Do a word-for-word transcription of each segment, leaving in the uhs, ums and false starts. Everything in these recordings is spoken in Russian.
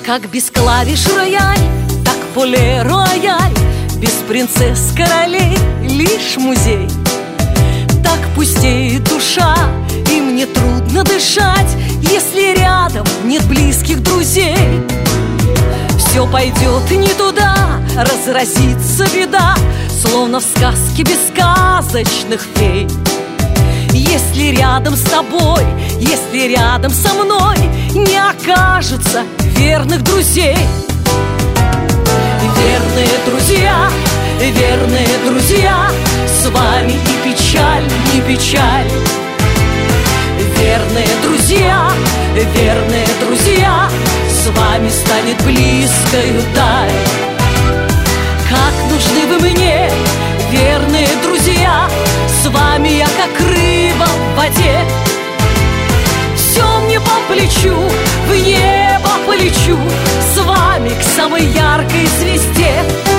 Как без клавиш рояль, так поле-рояль, без принцесс, королей, лишь музей. Так пустеет душа, и мне трудно дышать, если рядом нет близких друзей. Все пойдет не туда, разразится беда, словно в сказке без сказочных фей. Если рядом с тобой, если рядом со мной не окажется верных друзей. Верные друзья, верные друзья, с вами и печаль, не печаль. Верные друзья, верные друзья, с вами станет близкою даль. Как нужны вы мне, верные друзья, с вами я как рыба в воде. Все мне по плечу, в небо полечу, с вами к самой яркой звезде.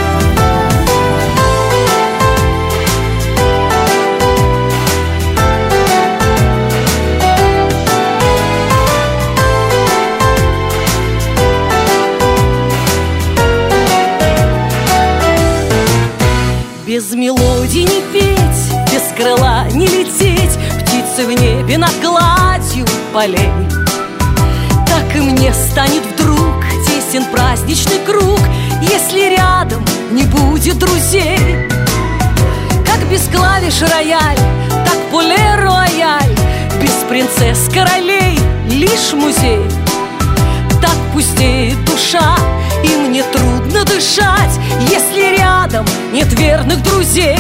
Без мелодии не петь, без крыла не лететь, птицы в небе над гладью полей. Так и мне станет вдруг тесен праздничный круг, если рядом не будет друзей. Как без клавиш рояль, так поле-рояль, без принцесс, королей, лишь музей. Так пустеет душа, и мне трудно дышать, если рядом нет верных друзей.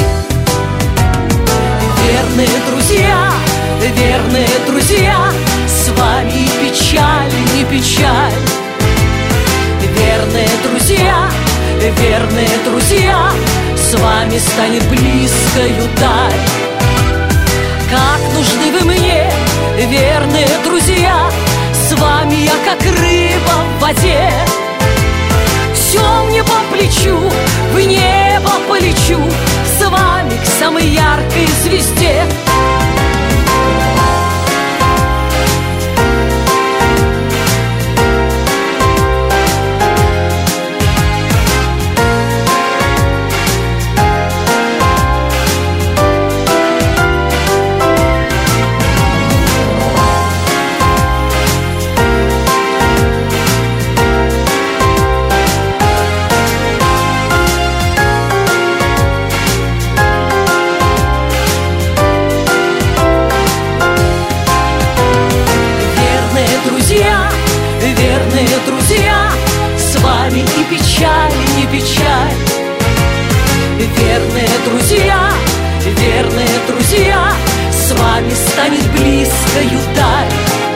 Верные друзья, верные друзья, с вами и печаль, не печаль. Верные друзья, верные друзья, с вами станет близкою даль. Как нужны вы мне, верные друзья, с вами я как рыба в воде. Все мне по плечу, в небо полечу, с вами к самой яркой звезде. Верные друзья, с вами и печаль, не печаль. Верные друзья, верные друзья, с вами станет близкою даль.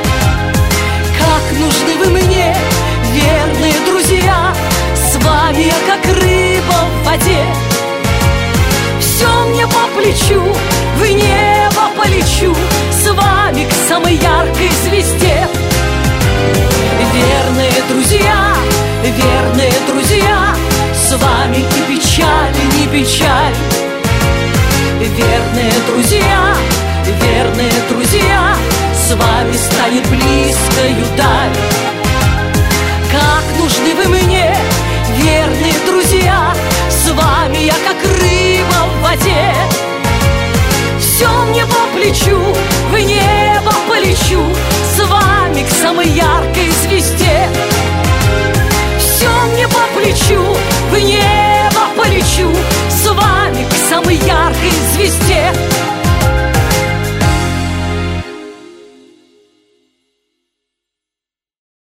Как нужны вы мне, верные друзья, с вами я как рыба в воде. Все мне по плечу, в небо полечу, с вами к самой яркой звезде. Верные друзья, верные друзья, с вами и печаль, не печаль. Верные друзья, верные друзья, с вами станет близкою даль.